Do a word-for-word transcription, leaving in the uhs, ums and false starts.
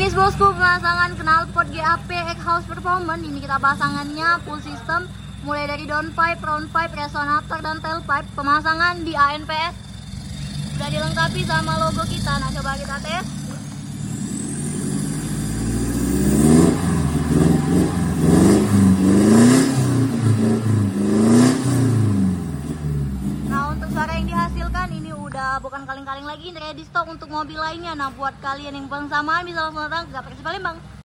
Guys, bosku, pemasangan knalpot G A P X House Performance. Ini kita pasangannya full system, mulai dari downpipe, roundpipe, resonator, dan tailpipe. Pemasangan di A N P S sudah dilengkapi sama logo kita. Nah, coba kita tes. Nah, untuk suara yang dihasilkan ini udah bukan kaleng-kaleng lagi, ini ready stock untuk mobil lainnya. Nah, buat kalian yang bangsamaan bisa langsung datang ke Gapres Palembang.